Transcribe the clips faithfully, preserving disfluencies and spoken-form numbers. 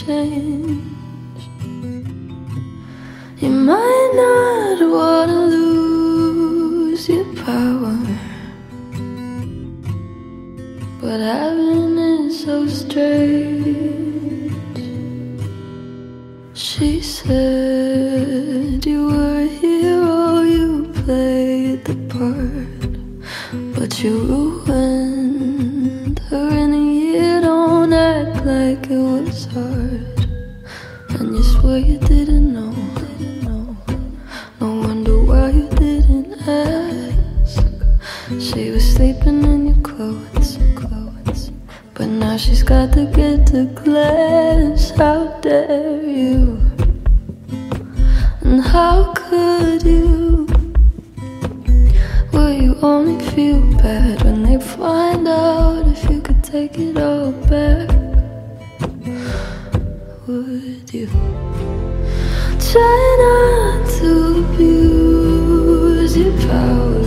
change. You might not wanna lose your power, but having it so strange. She said you were a hero, you played the part, but you ruined her in a year. Don't act like it was hard, and you swear you didn't know. No wonder why you didn't ask. She was sleeping in your clothes, clothes, but now she's got to get to class. How dare you? And how could you? Will you only feel bad when they find out if you could take it all back? Would you try not to abuse your power?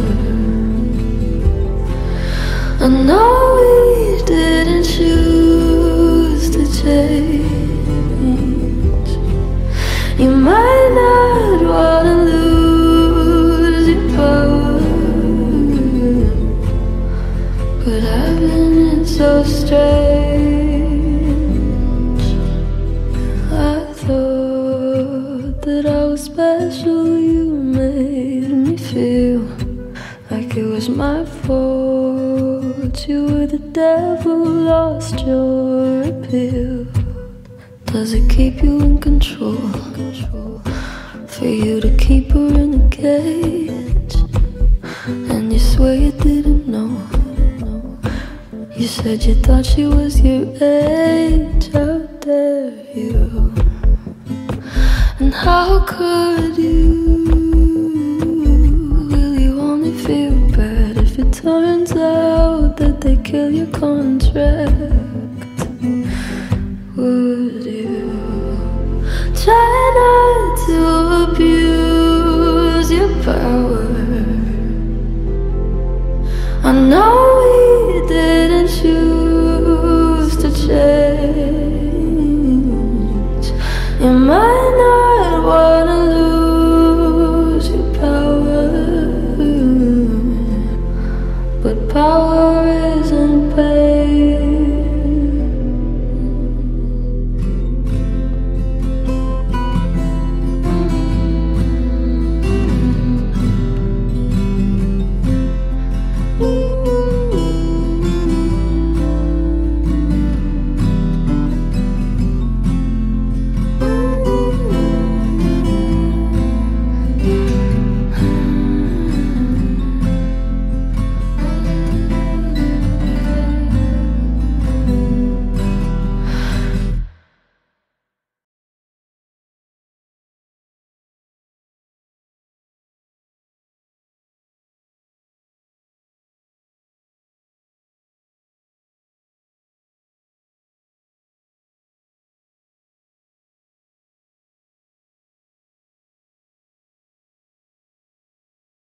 I know we didn't choose to change. You might not wanna lose your power, but having it so strange. I thought that I was special. You made me feel like it was my fault. You were the devil, lost your appeal. Does it keep you in control? For you to keep her in a cage, and you swear you didn't know. You said you thought she was your age. How dare you? And how could you? Will you only feel bad if it turns out that they kill your contract? Would you try not to abuse your power? I know we didn't choose to change. You might